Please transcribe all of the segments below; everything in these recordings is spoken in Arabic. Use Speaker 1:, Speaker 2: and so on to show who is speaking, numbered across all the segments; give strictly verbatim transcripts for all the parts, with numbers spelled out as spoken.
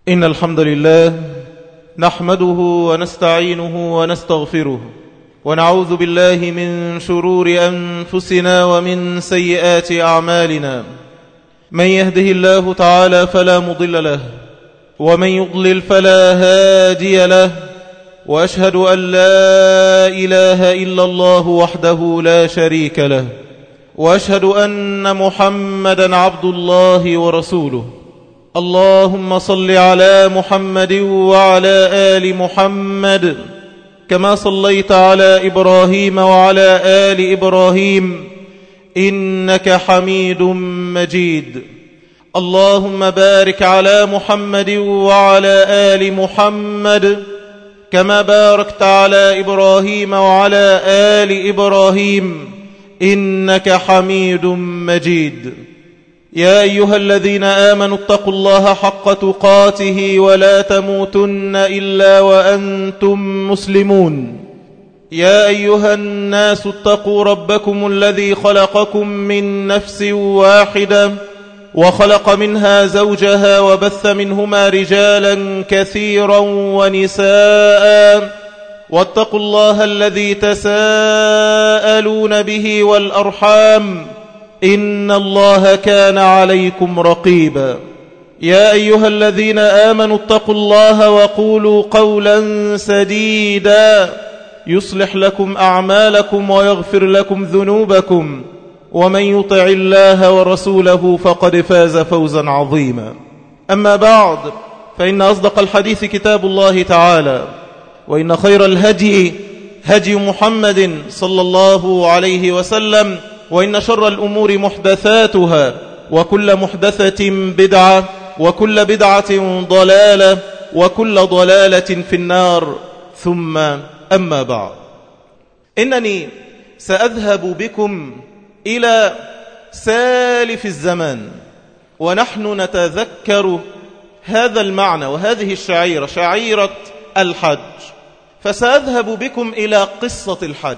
Speaker 1: إن الحمد لله نحمده ونستعينه ونستغفره ونعوذ بالله من شرور أنفسنا ومن سيئات أعمالنا. من يهده الله تعالى فلا مضل له ومن يضلل فلا هادي له، وأشهد أن لا إله إلا الله وحده لا شريك له، وأشهد أن محمدا عبد الله ورسوله. اللهم صل على محمد وعلى آل محمد كما صليت على إبراهيم وعلى آل إبراهيم إنك حميد مجيد. اللهم بارك على محمد وعلى آل محمد كما باركت على إبراهيم وعلى آل إبراهيم إنك حميد مجيد. يا أيها الذين آمنوا اتقوا الله حق تقاته ولا تموتن إلا وأنتم مسلمون. يا أيها الناس اتقوا ربكم الذي خلقكم من نفس واحدة وخلق منها زوجها وبث منهما رجالا كثيرا ونساء، واتقوا الله الذي تساءلون به والأرحام إن الله كان عليكم رقيبا. يا أيها الذين آمنوا اتقوا الله وقولوا قولا سديدا يصلح لكم أعمالكم ويغفر لكم ذنوبكم، ومن يطع الله ورسوله فقد فاز فوزا عظيما. أما بعد، فإن أصدق الحديث كتاب الله تعالى، وإن خير الهدي هدي محمد صلى الله عليه وسلم، وإن شر الأمور محدثاتها، وكل محدثة بدعة، وكل بدعة ضلالة، وكل ضلالة في النار. ثم أما بعد، إنني سأذهب بكم إلى سالف الزمان ونحن نتذكر هذا المعنى وهذه الشعيرة، شعيرة الحج. فسأذهب بكم إلى قصة الحج.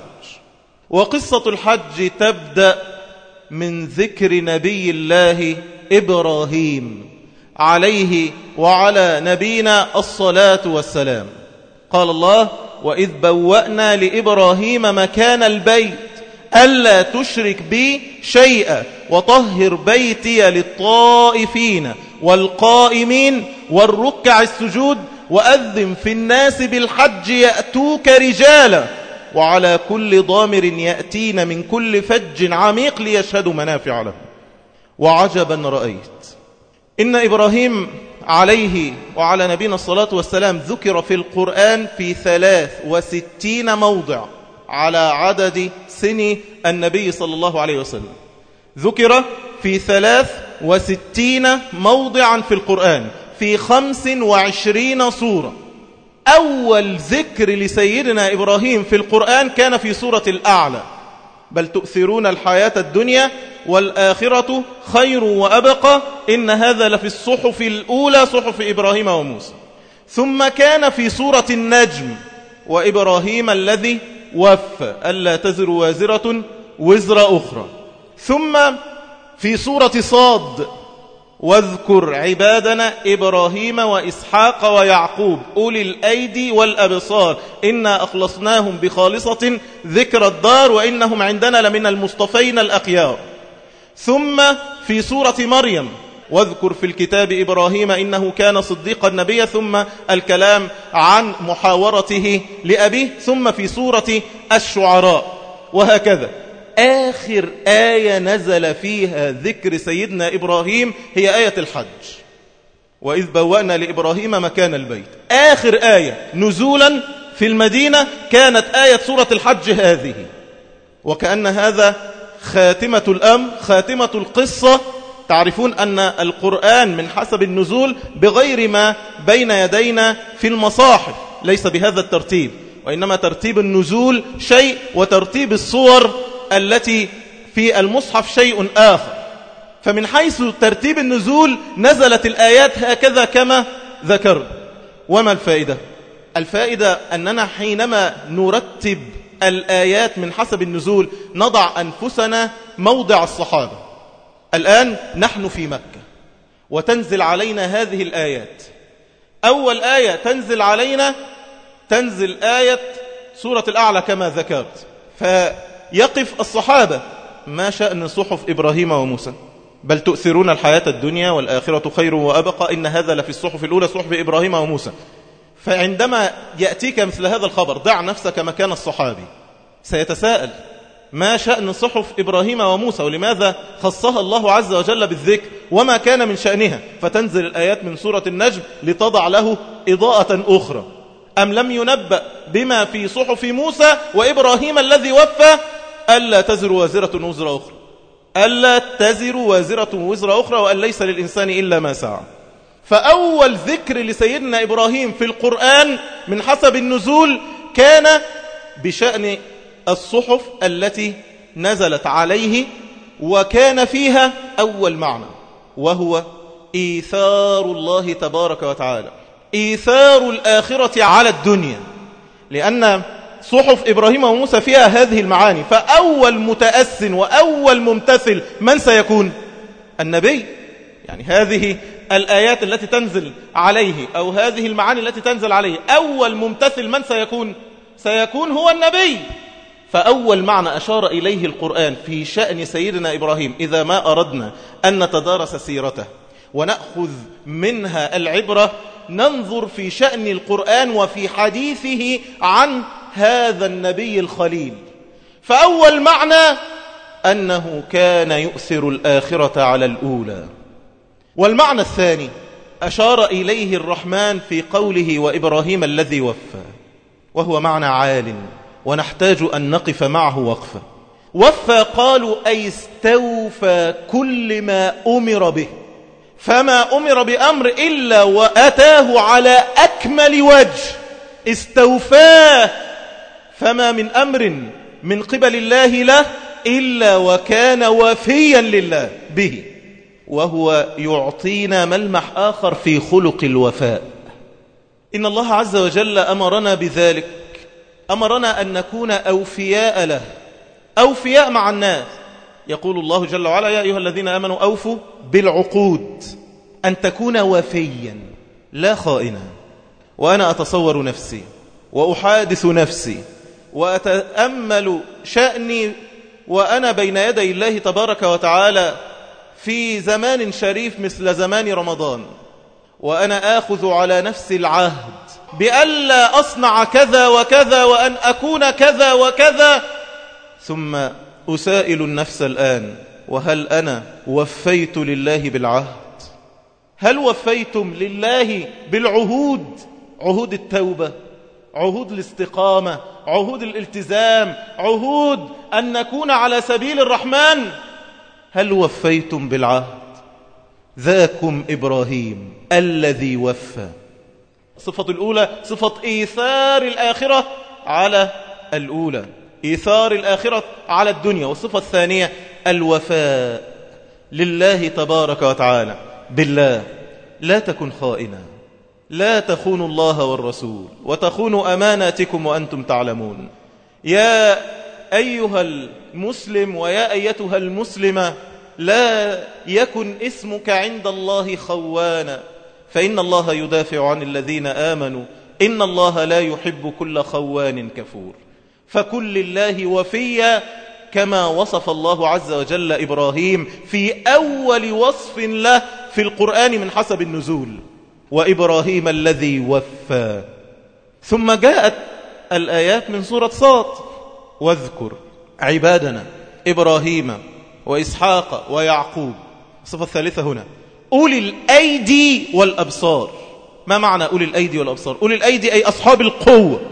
Speaker 1: وقصة الحج تبدأ من ذكر نبي الله إبراهيم عليه وعلى نبينا الصلاة والسلام. قال الله: وإذ بوأنا لإبراهيم مكان البيت ألا تشرك بي شيئا وطهر بيتي للطائفين والقائمين والركع السجود وأذن في الناس بالحج يأتوك رجالا وعلى كل ضامر يأتين من كل فج عميق ليشهدوا منافع لهم. وعجبا رأيت إن إبراهيم عليه وعلى نبينا الصلاة والسلام ذكر في القرآن في ثلاث وستين موضع على عدد سن النبي صلى الله عليه وسلم. ذكر في ثلاث وستين موضعا في القرآن في خمس وعشرين سورة. أول ذكر لسيدنا إبراهيم في القرآن كان في سورة الأعلى: بل تؤثرون الحياة الدنيا والآخرة خير وأبقى إن هذا لفي الصحف الأولى صحف إبراهيم وموسى. ثم كان في سورة النجم: وإبراهيم الذي وفى ألا تزر وازرة وزر أخرى. ثم في سورة صاد: واذكر عبادنا إبراهيم وإسحاق ويعقوب أولي الأيدي والأبصار إنا أخلصناهم بخالصة ذكر الدار وإنهم عندنا لمن المصطفين الأخيار. ثم في سورة مريم: واذكر في الكتاب إبراهيم إنه كان صديقا نبيا. ثم الكلام عن محاورته لأبيه. ثم في سورة الشعراء. وهكذا آخر آية نزل فيها ذكر سيدنا إبراهيم هي آية الحج: وإذ بوأنا لإبراهيم مكان البيت. آخر آية نزولا في المدينة كانت آية سورة الحج هذه. وكأن هذا خاتمة الأمر، خاتمة القصة. تعرفون أن القرآن من حسب النزول بغير ما بين يدينا في المصاحف، ليس بهذا الترتيب، وإنما ترتيب النزول شيء وترتيب الصور التي في المصحف شيء آخر. فمن حيث ترتيب النزول نزلت الآيات هكذا كما ذكر. وما الفائدة؟ الفائدة أننا حينما نرتب الآيات من حسب النزول نضع أنفسنا موضع الصحابة. الآن نحن في مكة وتنزل علينا هذه الآيات، أول آية تنزل علينا تنزل آية سورة الأعلى كما ذكرت، فيقف الصحابة: ما شأن صحف إبراهيم وموسى؟ بل تؤثرون الحياة الدنيا والآخرة خير وأبقى إن هذا لفي الصحف الأولى صحف إبراهيم وموسى. فعندما يأتيك مثل هذا الخبر ضع نفسك مكان الصحابي، سيتساءل: ما شأن صحف إبراهيم وموسى؟ ولماذا خصها الله عز وجل بالذكر وما كان من شأنها؟ فتنزل الآيات من سورة النجم لتضع له إضاءة أخرى. أم لم ينبأ بما في صحف موسى وإبراهيم الذي وفى ألا تزر وازرة وزر أخرى ألا تزر وازرة وزر أخرى وأن ليس للإنسان إلا ما سعى. فأول ذكر لسيدنا إبراهيم في القرآن من حسب النزول كان بشأن الصحف التي نزلت عليه، وكان فيها أول معنى وهو إيثار الله تبارك وتعالى، إيثار الآخرة على الدنيا، لأن صحف إبراهيم وموسى فيها هذه المعاني. فأول متأس وأول ممتثل من سيكون؟ النبي. يعني هذه الآيات التي تنزل عليه أو هذه المعاني التي تنزل عليه، أول ممتثل من سيكون؟ سيكون هو النبي. فأول معنى أشار إليه القرآن في شأن سيدنا إبراهيم، إذا ما أردنا أن نتدارس سيرته ونأخذ منها العبرة، ننظر في شأن القرآن وفي حديثه عن هذا النبي الخليل. فأول معنى أنه كان يؤثر الآخرة على الأولى. والمعنى الثاني أشار إليه الرحمن في قوله: وإبراهيم الذي وفى، وهو معنى عال ونحتاج أن نقف معه وقفة. وفى قالوا أي استوفى كل ما أمر به، فما أمر بأمر إلا وأتاه على أكمل وجه، استوفاه، فما من أمر من قبل الله له إلا وكان وفيا لله به. وهو يعطينا ملمح آخر في خلق الوفاء. إن الله عز وجل أمرنا بذلك، أمرنا أن نكون أوفياء له، أوفياء مع الناس. يقول الله جل وعلا: يا أيها الذين آمنوا أوفوا بالعقود، أن تكون وفيا لا خائنا. وأنا أتصور نفسي وأحادث نفسي وأتأمل شأني وأنا بين يدي الله تبارك وتعالى في زمان شريف مثل زمان رمضان، وأنا آخذ على نفسي العهد بألا أصنع كذا وكذا وأن أكون كذا وكذا، ثم أسائل النفس الآن: وهل أنا وفيت لله بالعهد؟ هل وفيتم لله بالعهود؟ عهود التوبة، عهود الاستقامة، عهود الالتزام، عهود أن نكون على سبيل الرحمن. هل وفيتم بالعهد؟ ذاكم إبراهيم الذي وفى. الصفة الأولى صفة إيثار الآخرة على الأولى، إيثار الآخرة على الدنيا. والصفة الثانية الوفاء لله تبارك وتعالى بالله. لا تكن خائنا، لا تخونوا الله والرسول وتخونوا أماناتكم وأنتم تعلمون. يا أيها المسلم ويا أيتها المسلمة، لا يكن اسمك عند الله خوانا، فإن الله يدافع عن الذين آمنوا، إن الله لا يحب كل خوان كفور. فكن لله وفيا كما وصف الله عز وجل إبراهيم في أول وصف له في القرآن من حسب النزول: وإبراهيم الذي وفى. ثم جاءت الآيات من سورة صاد: واذكر عبادنا إبراهيم وإسحاق ويعقوب. الصفة الثالثة هنا أولي الأيدي والأبصار. ما معنى أولي الأيدي والأبصار؟ أولي الأيدي أي أصحاب القوة،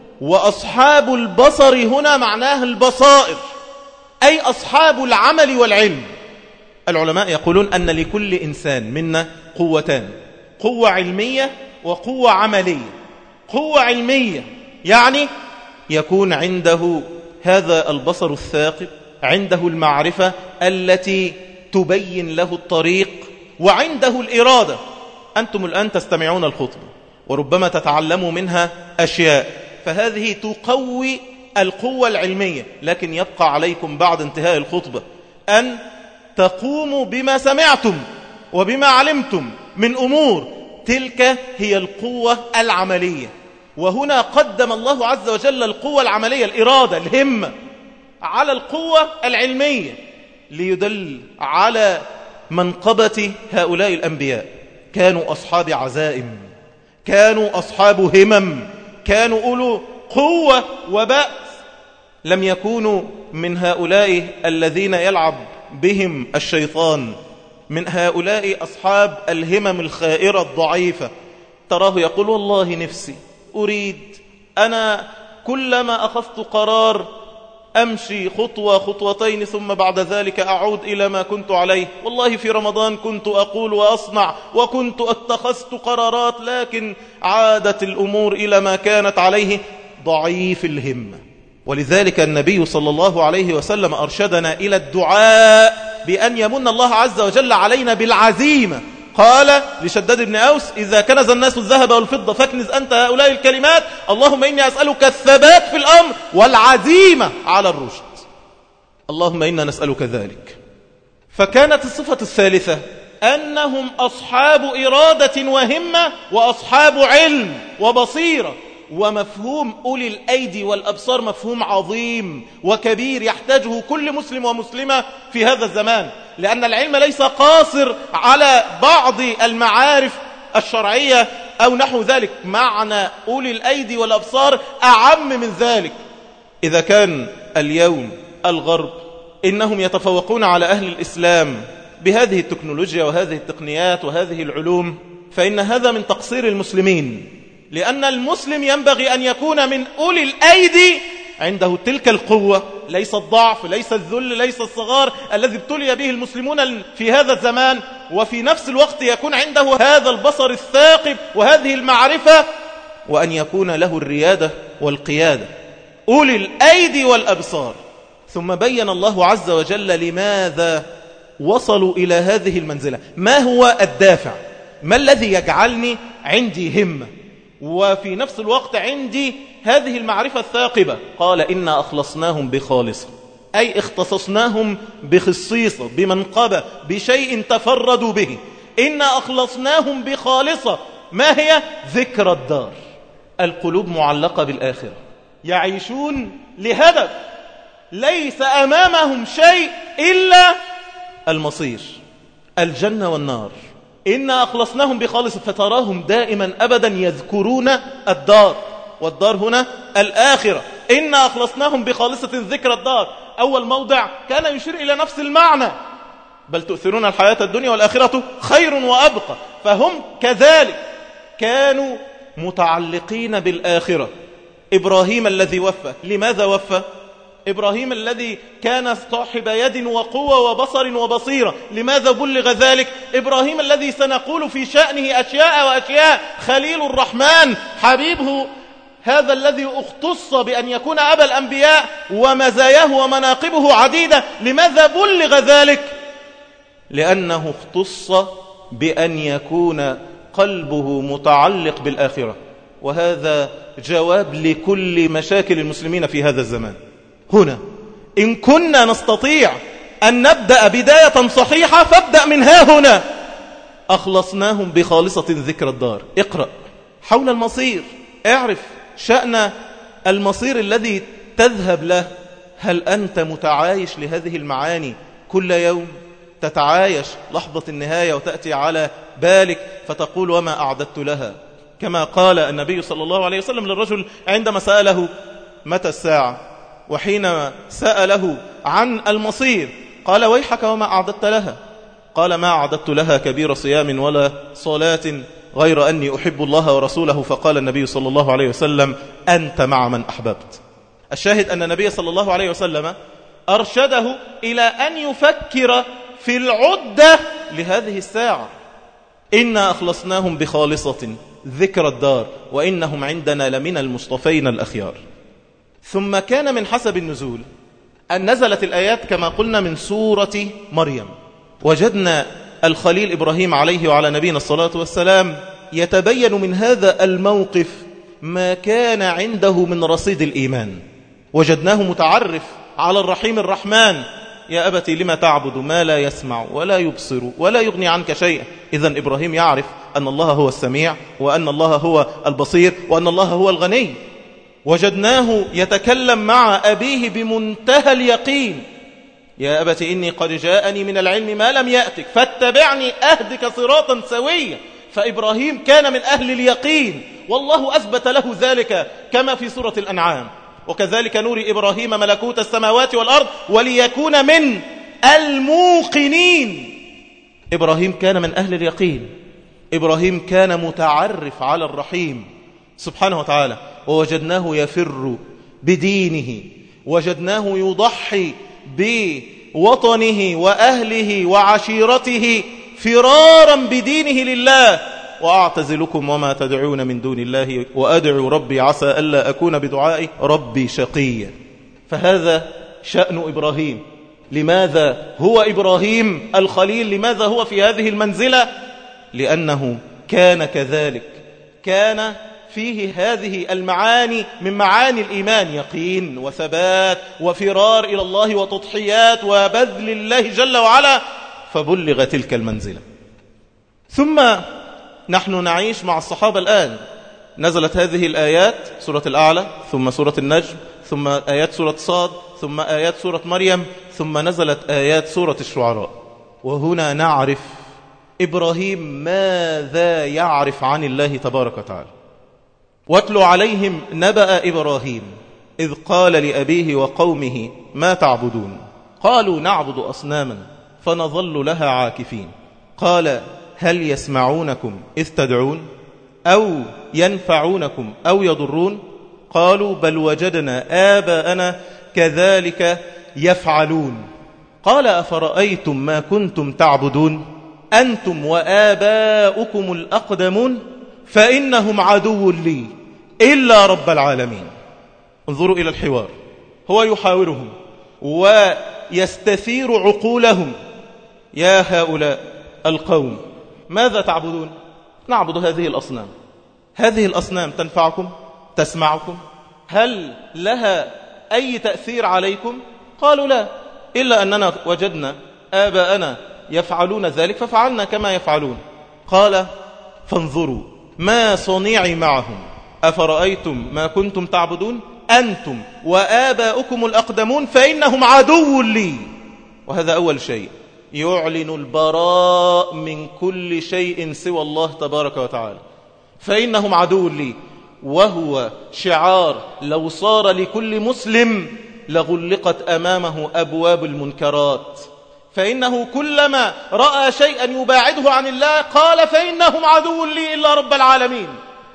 Speaker 1: وأصحاب البصر هنا معناه البصائر، أي أصحاب العمل والعلم. العلماء يقولون أن لكل إنسان منا قوتان: قوة علمية وقوة عملية. قوة علمية يعني يكون عنده هذا البصر الثاقب، عنده المعرفة التي تبين له الطريق، وعنده الإرادة. أنتم الآن تستمعون الخطبة وربما تتعلموا منها أشياء، فهذه تقوي القوة العلمية. لكن يبقى عليكم بعد انتهاء الخطبة أن تقوموا بما سمعتم وبما علمتم من أمور تلك هي القوة العملية. وهنا قدم الله عز وجل القوة العملية، الإرادة، الهمة، على القوة العلمية، ليدل على منقبة هؤلاء الأنبياء. كانوا أصحاب عزائم، كانوا أصحاب همم، كانوا أولو قوة وبأس. لم يكونوا من هؤلاء الذين يلعب بهم الشيطان، من هؤلاء أصحاب الهمم الخائرة الضعيفة. تراه يقول والله نفسي أريد، أنا كلما أخذت قرار أمشي خطوة خطوتين ثم بعد ذلك أعود إلى ما كنت عليه. والله في رمضان كنت أقول وأصنع وكنت اتخذت قرارات، لكن عادت الأمور إلى ما كانت عليه. ضعيف الهمة. ولذلك النبي صلى الله عليه وسلم أرشدنا إلى الدعاء بأن يمن الله عز وجل علينا بالعزيمة. قال لشداد بن أوس: إذا كنز الناس الذهب والفضة فاكنز أنت هؤلاء الكلمات، اللهم إني أسألك الثبات في الأمر والعزيمة على الرشد. اللهم إنا نسألك ذلك. فكانت الصفة الثالثة أنهم أصحاب إرادة وهمة وأصحاب علم وبصيرة. ومفهوم أولي الأيدي والأبصار مفهوم عظيم وكبير يحتاجه كل مسلم ومسلمة في هذا الزمان، لأن العلم ليس قاصر على بعض المعارف الشرعية أو نحو ذلك. معنى أولي الأيدي والأبصار أعم من ذلك. إذا كان اليوم الغرب إنهم يتفوقون على أهل الإسلام بهذه التكنولوجيا وهذه التقنيات وهذه العلوم، فإن هذا من تقصير المسلمين، لأن المسلم ينبغي أن يكون من أولي الأيدي عنده تلك القوة، ليس الضعف، ليس الذل، ليس الصغار الذي ابتلي به المسلمون في هذا الزمان. وفي نفس الوقت يكون عنده هذا البصر الثاقب وهذه المعرفة، وأن يكون له الريادة والقيادة. أولي الأيدي والأبصار. ثم بين الله عز وجل لماذا وصلوا إلى هذه المنزلة، ما هو الدافع، ما الذي يجعلني عندي همة وفي نفس الوقت عندي هذه المعرفة الثاقبة. قال: إنا أخلصناهم بخالصة، أي اختصصناهم بخصيصة، بمنقبة، بشيء تفردوا به. إنا أخلصناهم بخالصة، ما هي؟ ذكر الدار. القلوب معلقة بالآخرة، يعيشون لهدف، ليس أمامهم شيء إلا المصير، الجنة والنار. إنا أخلصناهم بخالص، فتراهم دائما أبدا يذكرون الدار، والدار هنا الآخرة. إنا أخلصناهم بخالصة ذكر الدار. أول موضع كان يشير إلى نفس المعنى، بل تؤثرون الحياة الدنيا والآخرة خير وأبقى. فهم كذلك كانوا متعلقين بالآخرة. إبراهيم الذي وفى، لماذا وفى؟ إبراهيم الذي كان صاحب يد وقوة وبصر وبصيرة، لماذا بلغ ذلك؟ إبراهيم الذي سنقول في شأنه أشياء وأشياء، خليل الرحمن، حبيبه، هذا الذي اختص بأن يكون أبا الأنبياء ومزاياه ومناقبه عديدة، لماذا بلغ ذلك؟ لأنه اختص بأن يكون قلبه متعلق بالآخرة. وهذا جواب لكل مشاكل المسلمين في هذا الزمان. هنا إن كنا نستطيع أن نبدأ بداية صحيحة فابدأ من ها هنا. أخلصناهم بخالصة ذكر الدار. اقرأ حول المصير، اعرف شأن المصير الذي تذهب له. هل أنت متعايش لهذه المعاني كل يوم؟ تتعايش لحظة النهاية وتأتي على بالك فتقول: وما أعددت لها؟ كما قال النبي صلى الله عليه وسلم للرجل عندما سأله متى الساعة، وحينما سأله عن المصير قال: ويحك وما أعددت لها؟ قال: ما أعددت لها كبير صيام ولا صلاة غير أني أحب الله ورسوله. فقال النبي صلى الله عليه وسلم: أنت مع من أحببت. الشاهد أن النبي صلى الله عليه وسلم أرشده إلى أن يفكر في العدة لهذه الساعة. إنا أخلصناهم بخالصة ذكر الدار وإنهم عندنا لمن المصطفين الأخيار. ثم كان من حسب النزول أن نزلت الآيات كما قلنا من سورة مريم. وجدنا الخليل إبراهيم عليه وعلى نبينا الصلاة والسلام يتبين من هذا الموقف ما كان عنده من رصيد الإيمان. وجدناه متعرف على الرحيم الرحمن يا أبت لما تعبد ما لا يسمع ولا يبصر ولا يغني عنك شيئا. إذن إبراهيم يعرف أن الله هو السميع وأن الله هو البصير وأن الله هو الغني. وجدناه يتكلم مع أبيه بمنتهى اليقين: يا أبت إني قد جاءني من العلم ما لم يأتك فاتبعني أهدك صراطا سويا. فإبراهيم كان من أهل اليقين، والله أثبت له ذلك كما في سورة الأنعام: وكذلك نوري إبراهيم ملكوت السماوات والأرض وليكون من الموقنين. إبراهيم كان من أهل اليقين، إبراهيم كان متعرف على الرحيم سبحانه وتعالى. ووجدناه يفر بدينه، وجدناه يضحي بوطنه وأهله وعشيرته فرارا بدينه لله: وأعتزلكم وما تدعون من دون الله وأدعو ربي عسى ألا أكون بدعائي ربي شقيا. فهذا شأن إبراهيم. لماذا هو إبراهيم الخليل؟ لماذا هو في هذه المنزلة؟ لأنه كان كذلك، كان فيه هذه المعاني من معاني الإيمان: يقين وثبات وفرار إلى الله وتضحيات وبذل الله جل وعلا، فبلغ تلك المنزلة. ثم نحن نعيش مع الصحابة الآن. نزلت هذه الآيات، سورة الأعلى، ثم سورة النجم، ثم آيات سورة صاد، ثم آيات سورة مريم، ثم نزلت آيات سورة الشعراء. وهنا نعرف إبراهيم ماذا يعرف عن الله تبارك وتعالى. واتل عليهم نبأ إبراهيم إذ قال لأبيه وقومه ما تعبدون قالوا نعبد أصناما فنظل لها عاكفين قال هل يسمعونكم إذ تدعون أو ينفعونكم أو يضرون قالوا بل وجدنا آباءنا كذلك يفعلون قال أفرأيتم ما كنتم تعبدون أنتم وآباؤكم الأقدمون فإنهم عدو لي إلا رب العالمين. انظروا إلى الحوار، هو يحاورهم ويستثير عقولهم. يا هؤلاء القوم ماذا تعبدون؟ نعبد هذه الأصنام. هذه الأصنام تنفعكم؟ تسمعكم؟ هل لها أي تأثير عليكم؟ قالوا لا، إلا أننا وجدنا آباءنا يفعلون ذلك ففعلنا كما يفعلون. قال فانظروا ما صنيعي معهم أفرأيتم ما كنتم تعبدون أنتم وآباؤكم الأقدمون فإنهم عدو لي. وهذا أول شيء يعلن البراء من كل شيء سوى الله تبارك وتعالى. فإنهم عدو لي، وهو شعار لو صار لكل مسلم لغلقت أمامه أبواب المنكرات. فإنه كلما رأى شيئا يباعده عن الله قال فإنهم عدو لي إلا رب العالمين.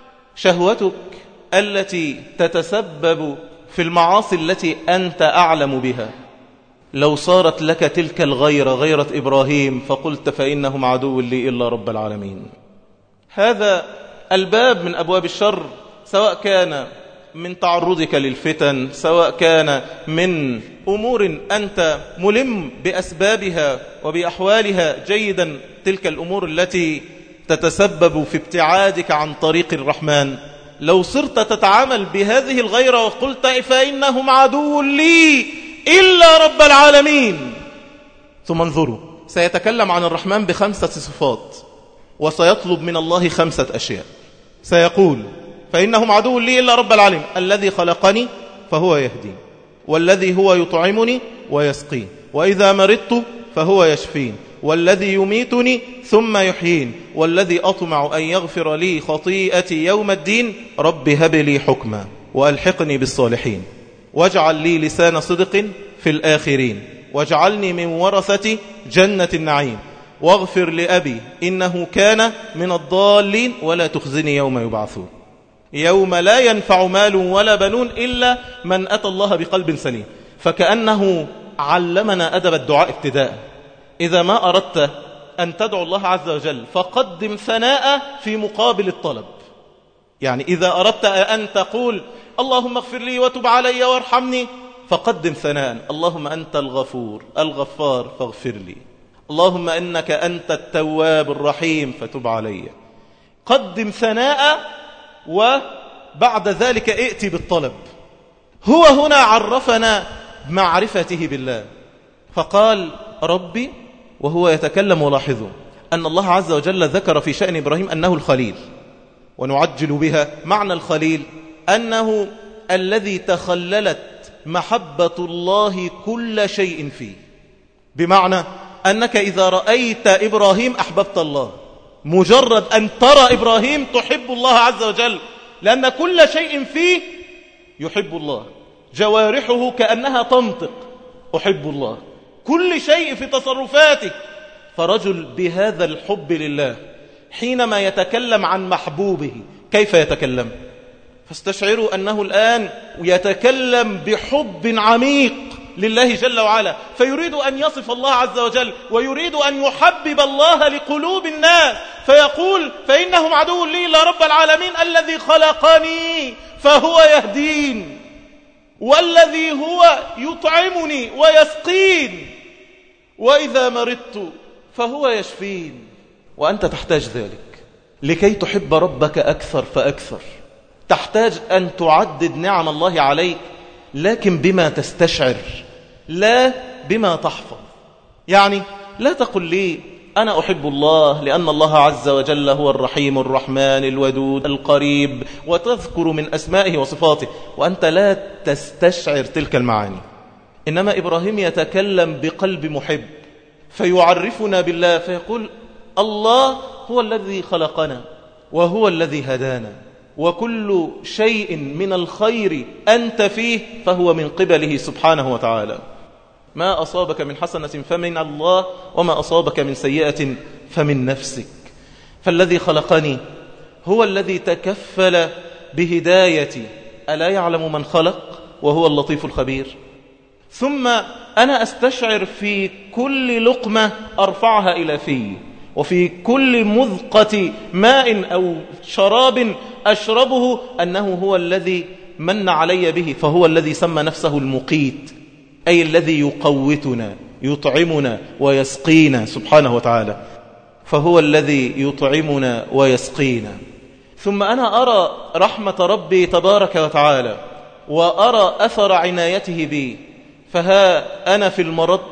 Speaker 1: شهوتك التي تتسبب في المعاصي التي أنت أعلم بها، لو صارت لك تلك الغيرة غيرة إبراهيم فقلت فإنهم عدو لي إلا رب العالمين. هذا الباب من أبواب الشر، سواء كان من تعرضك للفتن، سواء كان من أمور أنت ملم بأسبابها وبأحوالها جيدا، تلك الأمور التي تتسبب في ابتعادك عن طريق الرحمن. لو صرت تتعامل بهذه الغيرة وقلت فإنهم عدو لي إلا رب العالمين. ثم انظروا، سيتكلم عن الرحمن بخمسة صفات وسيطلب من الله خمسة أشياء. سيقول فإنهم عدو لي إلا رب العالمين: الذي خلقني فهو يهدين، والذي هو يطعمني ويسقين، وإذا مرضت فهو يشفين، والذي يميتني ثم يحيين، والذي أطمع أن يغفر لي خطيئتي يوم الدين، رب هب لي حكما وألحقني بالصالحين واجعل لي لسان صدق في الآخرين واجعلني من ورثة جنة النعيم واغفر لأبي إنه كان من الضالين ولا تخزني يوم يبعثون يوم لا ينفع مال ولا بنون إلا من أتى الله بقلب سليم. فكأنه علمنا أدب الدعاء ابتداء. إذا ما أردت أن تدعو الله عز وجل فقدم ثناء في مقابل الطلب. يعني إذا أردت أن تقول اللهم اغفر لي وتب علي وارحمني فقدم ثناء: اللهم أنت الغفور الغفار فاغفر لي، اللهم إنك أنت التواب الرحيم فتب علي. قدم ثناء وبعد ذلك ائتي بالطلب. هو هنا عرفنا معرفته بالله. فقال ربي، وهو يتكلم ولاحظوا أن الله عز وجل ذكر في شأن إبراهيم أنه الخليل، ونعجل بها. معنى الخليل أنه الذي تخللت محبة الله كل شيء فيه، بمعنى أنك إذا رأيت إبراهيم أحببت الله، مجرد أن ترى إبراهيم تحب الله عز وجل، لأن كل شيء فيه يحب الله، جوارحه كأنها تنطق أحب الله، كل شيء في تصرفاته. فرجل بهذا الحب لله حينما يتكلم عن محبوبه كيف يتكلم؟ فاستشعروا أنه الآن يتكلم بحب عميق لله جل وعلا، فيريد أن يصف الله عز وجل، ويريد أن يحبب الله لقلوب الناس، فيقول فإنهم عدو لي إلا رب العالمين الذي خلقني فهو يهدين، والذي هو يطعمني ويسقين، وإذا مرضت فهو يشفين. وأنت تحتاج ذلك لكي تحب ربك أكثر فأكثر. تحتاج أن تعدد نعم الله عليك، لكن بما تستشعر لا بما تحفظ. يعني لا تقل لي أنا أحب الله لأن الله عز وجل هو الرحيم الرحمن الودود القريب، وتذكر من أسمائه وصفاته وأنت لا تستشعر تلك المعاني. إنما إبراهيم يتكلم بقلب محب، فيعرفنا بالله فيقول الله هو الذي خلقنا وهو الذي هدانا، وكل شيء من الخير أنت فيه فهو من قبله سبحانه وتعالى. ما أصابك من حسنة فمن الله، وما أصابك من سيئة فمن نفسك. فالذي خلقني هو الذي تكفل بهدايتي، ألا يعلم من خلق وهو اللطيف الخبير. ثم أنا أستشعر في كل لقمة أرفعها إلى في، وفي كل مذقة ماء أو شراب أشربه أنه هو الذي من علي به، فهو الذي سمى نفسه المقيت، أي الذي يقوتنا يطعمنا ويسقينا سبحانه وتعالى، فهو الذي يطعمنا ويسقينا. ثم أنا أرى رحمة ربي تبارك وتعالى، وأرى أثر عنايته بي، فها أنا في المرض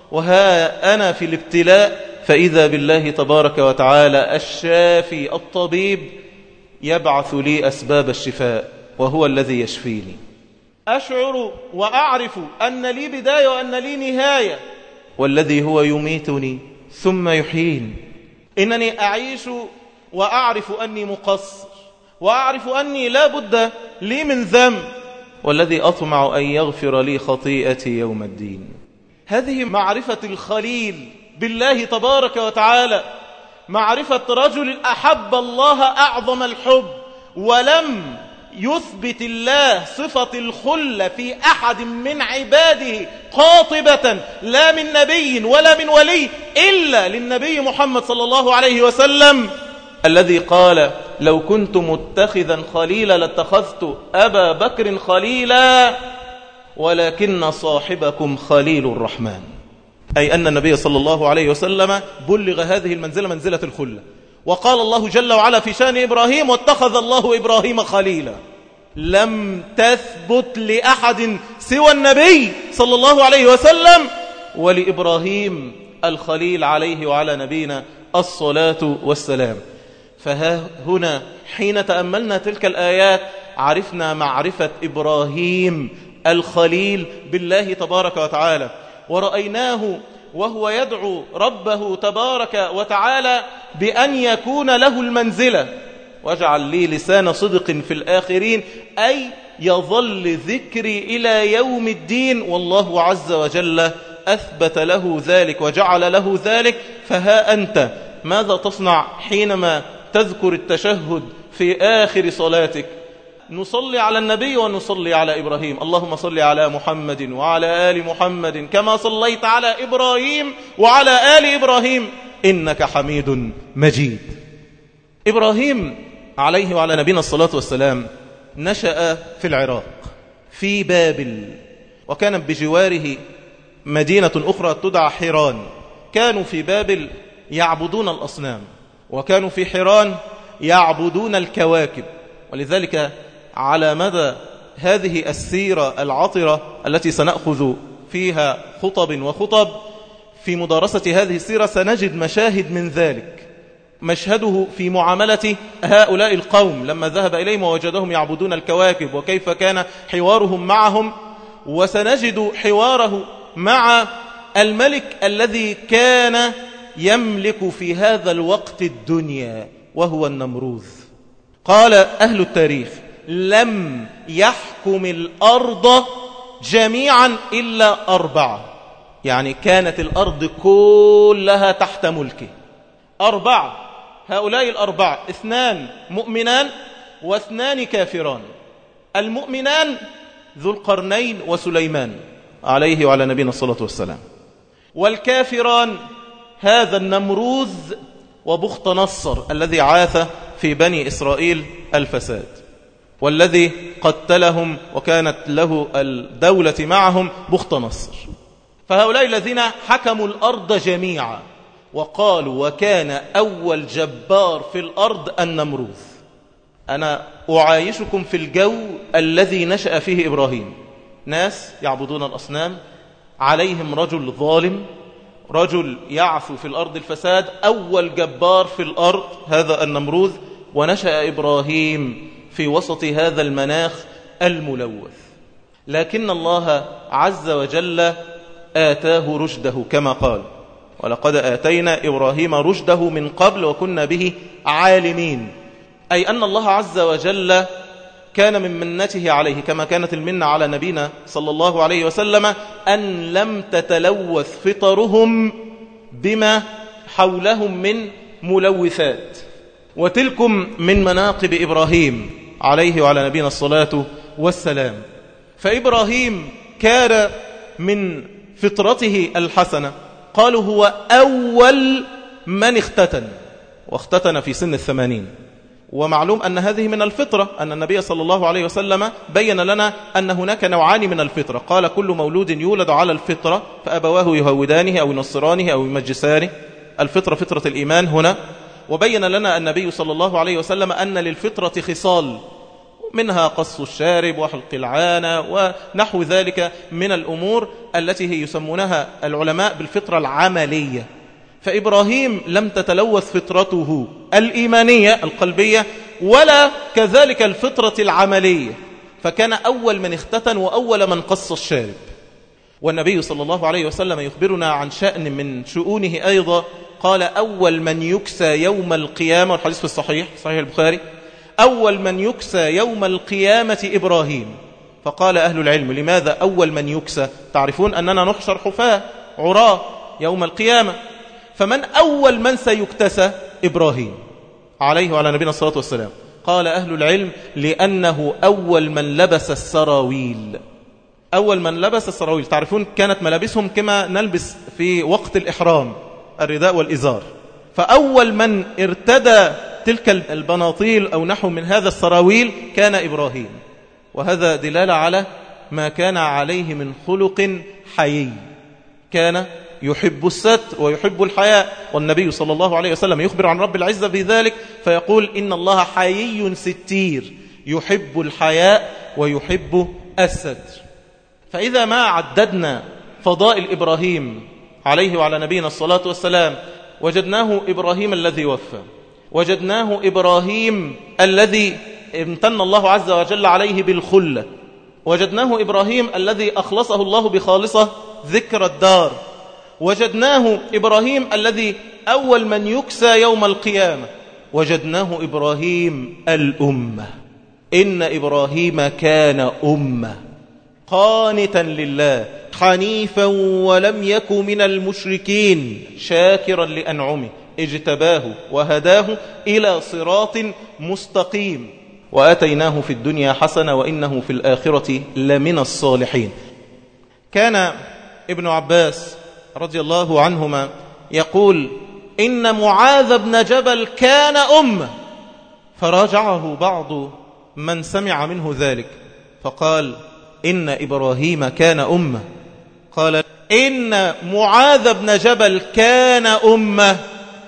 Speaker 1: وها أنا في الابتلاء، فإذا بالله تبارك وتعالى الشافي الطبيب يبعث لي أسباب الشفاء، وهو الذي يشفيني. أشعر وأعرف أن لي بداية وأن لي نهاية، والذي هو يميتني ثم يحييني. إنني أعيش وأعرف أني مقصر، وأعرف أني لا بد لي من ذنب، والذي أطمع أن يغفر لي خطيئتي يوم الدين. هذه معرفة الخليل بالله تبارك وتعالى، معرفة رجل أحب الله أعظم الحب، ولم يثبت الله صفة الخلة في أحد من عباده قاطبة، لا من نبي ولا من ولي، إلا للنبي محمد صلى الله عليه وسلم، الذي قال لو كنت متخذا خليلا لاتخذت أبا بكر خليلا ولكن صاحبكم خليل الرحمن. أي أن النبي صلى الله عليه وسلم بلغ هذه المنزلة، منزلة الخلة. وقال الله جل وعلا في شأن إبراهيم واتخذ الله إبراهيم خليلا. لم تثبت لأحد سوى النبي صلى الله عليه وسلم، ولإبراهيم الخليل عليه وعلى نبينا الصلاة والسلام. فها هنا حين تأملنا تلك الآيات عرفنا معرفة إبراهيم الخليل بالله تبارك وتعالى، ورأيناه وهو يدعو ربه تبارك وتعالى بأن يكون له المنزلة، واجعل لي لسان صدق في الآخرين، أي يظل ذكري إلى يوم الدين. والله عز وجل أثبت له ذلك وجعل له ذلك. فها أنت ماذا تصنع حينما تذكر التشهد في آخر صلاتك؟ نصلي على النبي ونصلي على إبراهيم. اللهم صل على محمد وعلى آل محمد كما صليت على إبراهيم وعلى آل إبراهيم إنك حميد مجيد. إبراهيم عليه وعلى نبينا الصلاة والسلام نشأ في العراق في بابل، وكان بجواره مدينة أخرى تدعى حيران. كانوا في بابل يعبدون الأصنام، وكانوا في حيران يعبدون الكواكب. ولذلك على مدى هذه السيرة العطرة التي سنأخذ فيها خطب وخطب في مدارسة هذه السيرة سنجد مشاهد من ذلك. مشهده في معاملة هؤلاء القوم لما ذهب إليهم ووجدهم يعبدون الكواكب وكيف كان حوارهم معهم، وسنجد حواره مع الملك الذي كان يملك في هذا الوقت الدنيا وهو النمروذ. قال أهل التاريخ: لم يحكم الأرض جميعا إلا أربعة، يعني كانت الأرض كلها تحت ملكه. أربعة، هؤلاء الأربعة اثنان مؤمنان واثنان كافران. المؤمنان ذو القرنين وسليمان عليه وعلى نبينا الصلاة والسلام، والكافران هذا النمروذ وبخت نصر الذي عاث في بني إسرائيل الفساد، والذي قتلهم وكانت له الدولة معهم بخت نصر. فهؤلاء الذين حكموا الأرض جميعا، وقالوا وكان أول جبار في الأرض النمروذ. أنا أعايشكم في الجو الذي نشأ فيه إبراهيم، ناس يعبدون الأصنام، عليهم رجل ظالم، رجل يعثو في الأرض الفساد، أول جبار في الأرض هذا النمروذ. ونشأ إبراهيم في وسط هذا المناخ الملوث، لكن الله عز وجل آتاه رشده كما قال: ولقد آتينا إبراهيم رشده من قبل وكنا به عالمين. أي أن الله عز وجل كان من منته عليه كما كانت المنة على نبينا صلى الله عليه وسلم أن لم تتلوث فطرهم بما حولهم من ملوثات. وتلكم من مناقب إبراهيم عليه وعلى نبينا الصلاة والسلام. فإبراهيم كان من فطرته الحسنة، قالوا هو أول من اختتن، واختتن في سن الثمانين. ومعلوم أن هذه من الفطرة، أن النبي صلى الله عليه وسلم بين لنا أن هناك نوعان من الفطرة. قال: كل مولود يولد على الفطرة فأبواه يهودانه أو ينصرانه أو يمجسانه. الفطرة فطرة الإيمان هنا. وبين لنا النبي صلى الله عليه وسلم أن للفطرة خصال، منها قص الشارب وحلق العانة ونحو ذلك من الأمور التي هي يسمونها العلماء بالفطرة العملية. فإبراهيم لم تتلوث فطرته الإيمانية القلبية ولا كذلك الفطرة العملية، فكان أول من اختتن وأول من قص الشارب. والنبي صلى الله عليه وسلم يخبرنا عن شأن من شؤونه أيضا، قال: أول من يكسى يوم القيامة، والحديث في الصحيح صحيح البخاري، أول من يكسى يوم القيامة إبراهيم. فقال أهل العلم: لماذا أول من يكسى؟ تعرفون أننا نحشر حفاة عراة يوم القيامة، فمن أول من سيكتسى؟ إبراهيم عليه وعلى نبينا الصلاة والسلام. قال أهل العلم: لأنه أول من لبس السراويل. أول من لبس السراويل، تعرفون كانت ملابسهم كما نلبس في وقت الإحرام، الرداء والإزار. فأول من ارتدى تلك البناطيل أو نحو من هذا السراويل كان إبراهيم. وهذا دلالة على ما كان عليه من خلق حيي، كان يحب الستر ويحب الحياء. والنبي صلى الله عليه وسلم يخبر عن رب العزة بذلك فيقول: إن الله حيي ستير يحب الحياء ويحب الستر. فإذا ما عددنا فضائل إبراهيم عليه وعلى نبينا الصلاة والسلام، وجدناه إبراهيم الذي وفى، وجدناه إبراهيم الذي امتن الله عز وجل عليه بالخلة، وجدناه إبراهيم الذي أخلصه الله بخالصة ذكر الدار، وجدناه إبراهيم الذي أول من يكسى يوم القيامة، وجدناه إبراهيم الأمة. إن إبراهيم كان أمة قانتا لله حنيفا ولم يك من المشركين شاكرا لأنعمه اجتباه وهداه إلى صراط مستقيم وآتيناه في الدنيا حسنة وإنه في الآخرة لمن الصالحين. كان ابن عباس رضي الله عنهما يقول: إن معاذ بن جبل كان أمة. فراجعه بعض من سمع منه ذلك فقال: إن إبراهيم كان أمة. قال: إن معاذ بن جبل كان أمة.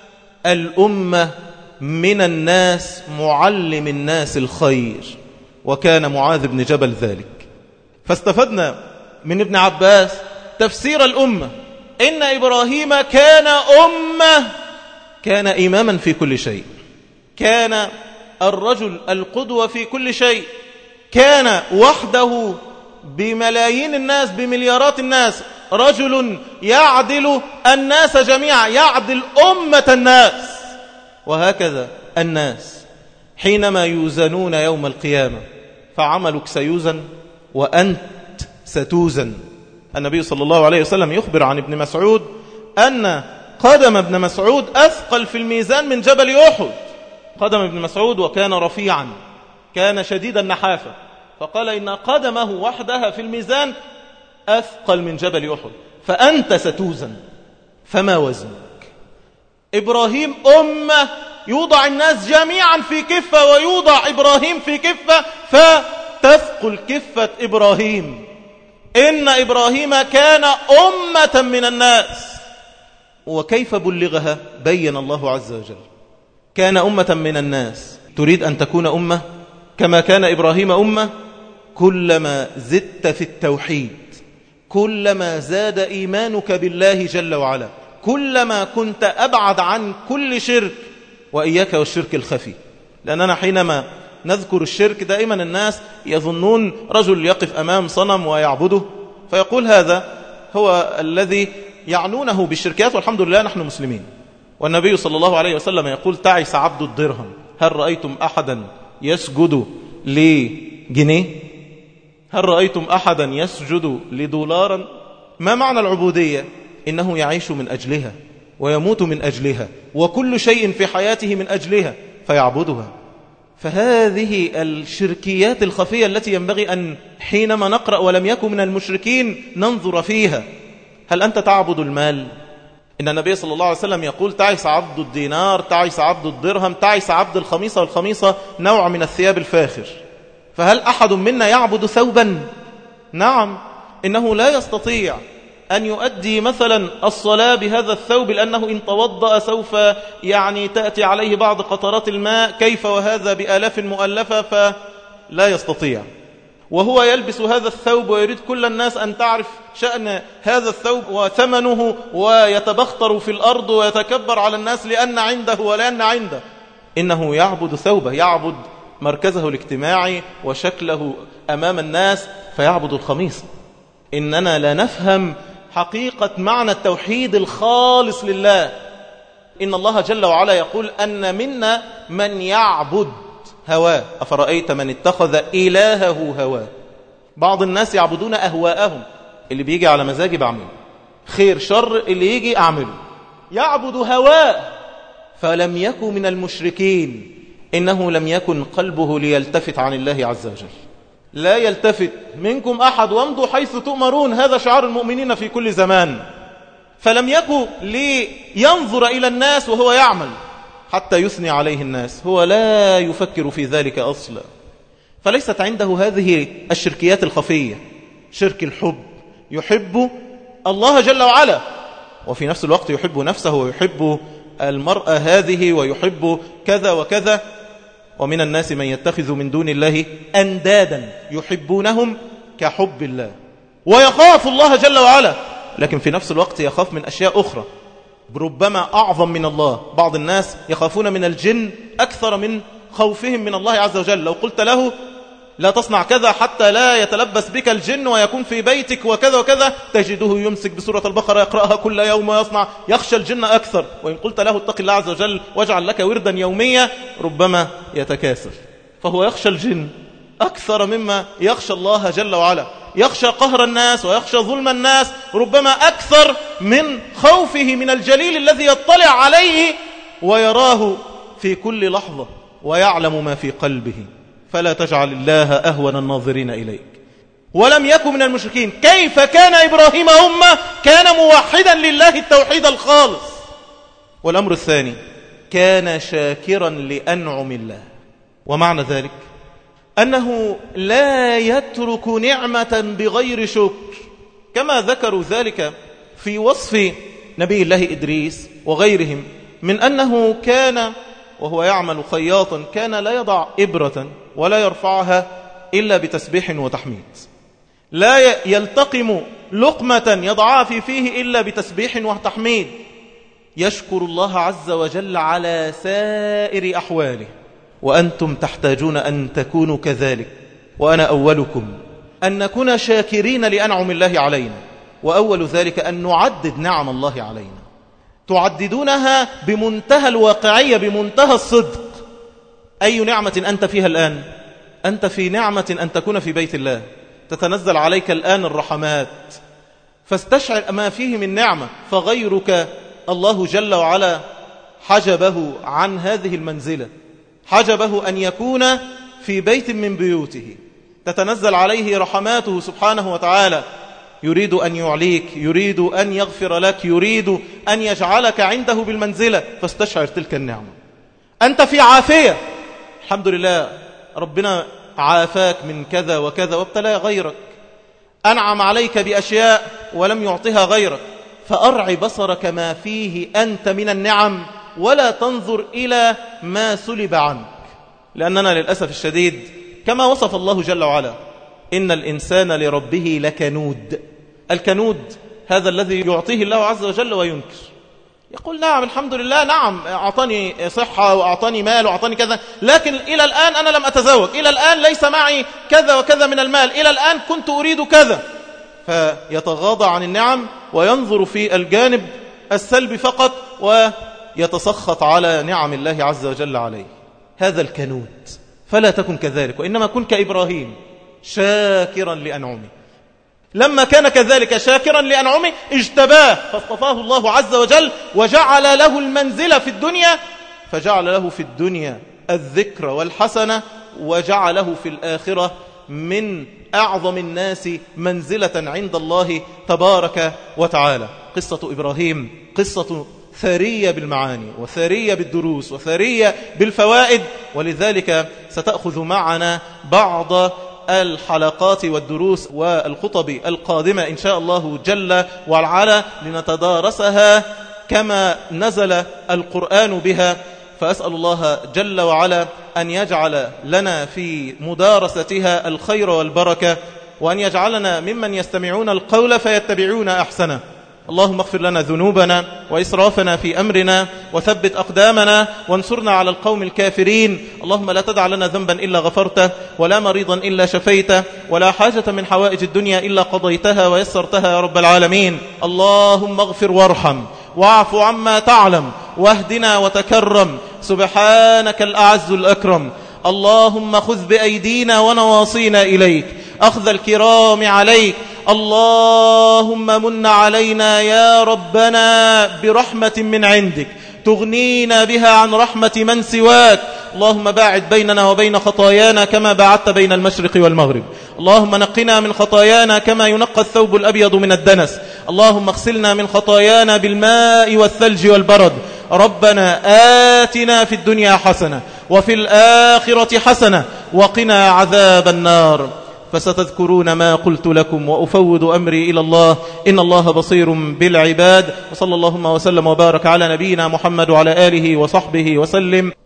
Speaker 1: الأمة من الناس معلم الناس الخير، وكان معاذ بن جبل ذلك. فاستفدنا من ابن عباس تفسير الأمة، إن إبراهيم كان أمة، كان إماما في كل شيء، كان الرجل القدوة في كل شيء، كان وحده بملايين الناس بمليارات الناس رجل يعدل الناس جميعا، يعدل أمة الناس. وهكذا الناس حينما يوزنون يوم القيامة فعملك سيوزن وأنت ستوزن. النبي صلى الله عليه وسلم يخبر عن ابن مسعود أن قدم ابن مسعود أثقل في الميزان من جبل أحد. قدم ابن مسعود وكان رفيعا، كان شديد النحافة، فقال إن قدمه وحدها في الميزان أثقل من جبل أحد، فأنت ستوزن. فما وزنك؟ إبراهيم أمة يوضع الناس جميعا في كفة ويوضع إبراهيم في كفة فتثقل كفة إبراهيم. إن إبراهيم كان أمة من الناس. وكيف بلغها؟ بين الله عز وجل كان أمة من الناس. تريد أن تكون أمة كما كان إبراهيم أمة؟ كلما زدت في التوحيد، كلما زاد إيمانك بالله جل وعلا، كلما كنت أبعد عن كل شرك، وإياك والشرك الخفي. لأننا حينما نذكر الشرك دائما الناس يظنون رجل يقف أمام صنم ويعبده فيقول هذا هو الذي يعنونه بالشركات، والحمد لله نحن مسلمين. والنبي صلى الله عليه وسلم يقول تعس عبد الدرهم. هل رأيتم أحدا يسجد لجنيه؟ هل رأيتم أحدا يسجد لدولارا؟ ما معنى العبودية؟ إنه يعيش من أجلها ويموت من أجلها وكل شيء في حياته من أجلها فيعبدها. فهذه الشركيات الخفية التي ينبغي أن حينما نقرأ ولم يكن من المشركين ننظر فيها. هل أنت تعبد المال؟ إن النبي صلى الله عليه وسلم يقول تعيس عبد الدينار، تعيس عبد الدرهم، تعيس عبد الخميصة، والخميصة نوع من الثياب الفاخر. فهل أحد منا يعبد ثوبا؟ نعم، إنه لا يستطيع أن يؤدي مثلا الصلاة بهذا الثوب لأنه إن توضأ سوف يعني تأتي عليه بعض قطرات الماء، كيف وهذا بآلاف مؤلفة، فلا يستطيع. وهو يلبس هذا الثوب ويريد كل الناس أن تعرف شأن هذا الثوب وثمنه، ويتبختر في الأرض ويتكبر على الناس لأن عنده ولأن عنده. إنه يعبد ثوبه، يعبد مركزه الاجتماعي وشكله أمام الناس، فيعبد الخميصة. إننا لا نفهم حقيقة معنى التوحيد الخالص لله. إن الله جل وعلا يقول أن منا من يعبد هواه، أفرأيت من اتخذ إلهه هواه. بعض الناس يعبدون أهواءهم، اللي بيجي على مزاجي بعمله، خير شر اللي يجي أعمله، يعبد هواه. فلم يكن من المشركين، إنه لم يكن قلبه ليلتفت عن الله عز وجل. لا يلتفت منكم أحد وامضوا حيث تؤمرون، هذا شعار المؤمنين في كل زمان. فلم يكن لينظر إلى الناس وهو يعمل حتى يثني عليه الناس، هو لا يفكر في ذلك أصلا. فليست عنده هذه الشركيات الخفية، شرك الحب، يحب الله جل وعلا وفي نفس الوقت يحب نفسه ويحب المرأة هذه ويحب كذا وكذا. ومن الناس من يتخذ من دون الله أندادا يحبونهم كحب الله، ويخاف الله جل وعلا، لكن في نفس الوقت يخاف من أشياء أخرى ربما أعظم من الله. بعض الناس يخافون من الجن أكثر من خوفهم من الله عز وجل. لو قلت له لا تصنع كذا حتى لا يتلبس بك الجن ويكون في بيتك وكذا وكذا، تجده يمسك بسورة البقرة يقرأها كل يوم ويصنع، يخشى الجن أكثر. وإن قلت له اتق الله عز وجل واجعل لك وردا يوميا، ربما يتكاسل. فهو يخشى الجن أكثر مما يخشى الله جل وعلا، يخشى قهر الناس ويخشى ظلم الناس ربما أكثر من خوفه من الجليل الذي يطلع عليه ويراه في كل لحظة ويعلم ما في قلبه. فلا تجعل الله أهون الناظرين إليك. ولم يكن من المشركين. كيف كان إبراهيم أمة؟ كان موحدا لله التوحيد الخالص. والأمر الثاني كان شاكرا لأنعم الله. ومعنى ذلك أنه لا يترك نعمة بغير شكر، كما ذكروا ذلك في وصف نبي الله إدريس وغيرهم، من أنه كان وهو يعمل خياطا كان لا يضع إبرة ولا يرفعها إلا بتسبيح وتحميد. لا يلتقم لقمة يضعها في فيه إلا بتسبيح وتحميد، يشكر الله عز وجل على سائر أحواله، وأنتم تحتاجون أن تكونوا كذلك، وأنا أولكم أن نكون شاكرين لأنعم الله علينا. وأول ذلك أن نعدد نعم الله علينا، تعددونها بمنتهى الواقعية، بمنتهى الصدق. أي نعمة أنت فيها الآن؟ أنت في نعمة أن تكون في بيت الله، تتنزل عليك الآن الرحمات، فاستشعر ما فيه من نعمة. فغيرك الله جل وعلا حجبه عن هذه المنزلة، حجبه أن يكون في بيت من بيوته تتنزل عليه رحماته سبحانه وتعالى، يريد أن يعليك، يريد أن يغفر لك، يريد أن يجعلك عنده بالمنزلة، فاستشعر تلك النعمة. أنت في عافية، الحمد لله، ربنا عافاك من كذا وكذا وابتلى غيرك، أنعم عليك بأشياء ولم يعطها غيرك، فأرعي بصرك ما فيه أنت من النعم، ولا تنظر إلى ما سلب عنك. لأننا للأسف الشديد كما وصف الله جل وعلا، إن الإنسان لربه لكنود. الكنود هذا الذي يعطيه الله عز وجل وينكر، يقول نعم الحمد لله، نعم أعطاني صحة وأعطاني مال وأعطاني كذا، لكن إلى الآن أنا لم أتزوج، إلى الآن ليس معي كذا وكذا من المال، إلى الآن كنت أريد كذا. فيتغاضى عن النعم وينظر في الجانب السلبي فقط، ويتسخط على نعم الله عز وجل عليه. هذا الكنود، فلا تكن كذلك، وإنما كن كإبراهيم شاكرا لأنعمه. لما كان كذلك شاكرا لأنعمه اجتباه، فاصطفاه الله عز وجل وجعل له المنزلة في الدنيا، فجعل له في الدنيا الذكر والحسنة، وجعله في الآخرة من أعظم الناس منزلة عند الله تبارك وتعالى. قصة إبراهيم قصة ثرية بالمعاني، وثرية بالدروس، وثرية بالفوائد، ولذلك ستأخذ معنا بعض الحلقات والدروس والخطب القادمة إن شاء الله جل وعلا لنتدارسها كما نزل القرآن بها. فأسأل الله جل وعلا أن يجعل لنا في مدارستها الخير والبركة، وأن يجعلنا ممن يستمعون القول فيتبعون أحسنه. اللهم اغفر لنا ذنوبنا وإسرافنا في أمرنا، وثبت أقدامنا، وانصرنا على القوم الكافرين. اللهم لا تدع لنا ذنبا إلا غفرته، ولا مريضا إلا شفيته، ولا حاجة من حوائج الدنيا إلا قضيتها ويسرتها يا رب العالمين. اللهم اغفر وارحم واعف عما تعلم، واهدنا وتكرم، سبحانك الأعز الأكرم. اللهم خذ بأيدينا ونواصينا إليك أخذ الكرام عليك. اللهم من علينا يا ربنا برحمة من عندك تغنينا بها عن رحمة من سواك. اللهم باعد بيننا وبين خطايانا كما باعدت بين المشرق والمغرب. اللهم نقنا من خطايانا كما ينقى الثوب الأبيض من الدنس. اللهم اغسلنا من خطايانا بالماء والثلج والبرد. ربنا آتنا في الدنيا حسنة وفي الآخرة حسنة وقنا عذاب النار. فستذكرون ما قلت لكم، وأفوض أمري إلى الله، إن الله بصير بالعباد. وصلى اللهم وسلم وبارك على نبينا محمد وعلى آله وصحبه وسلم.